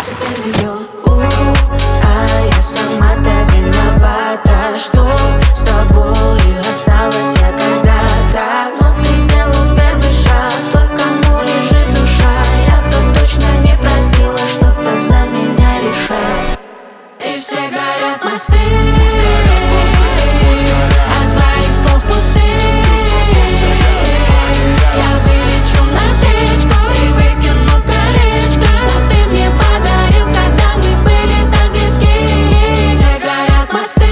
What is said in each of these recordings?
теперь везет. А я сама-то виновата, что с тобой рассталась я когда-то. Но ты сделал первый шаг, той, кому лежит душа. Я-то точно не просила что-то за меня решать. И все горят мосты от твоих слов пустых. Я вылечу навстречу и выкину колечко, что ты мне подарил, когда мы были так близки. Все горят мосты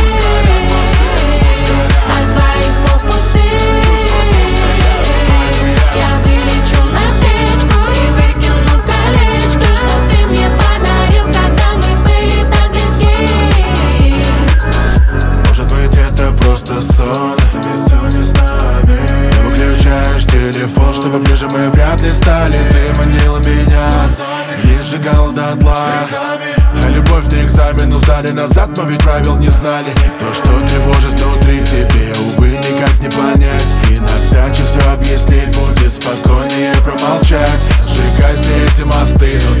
от твоих слов пустых. Я вылечу навстречу и выкину колечко, что ты мне подарил, когда мы были так близки. Может быть, это просто сон, ведь все не с нами. Ты выключаешь телефон, чтобы ближе мы вряд ли стали. Ты манила меня, не сжигала дотла. А любовь не экзамен, но сдали назад, мы ведь правил не знали. То, что тревожит внутри тебе, увы, никак не понять. Иногда, чем все объяснить, будет спокойнее промолчать. Сжигай все эти мосты, но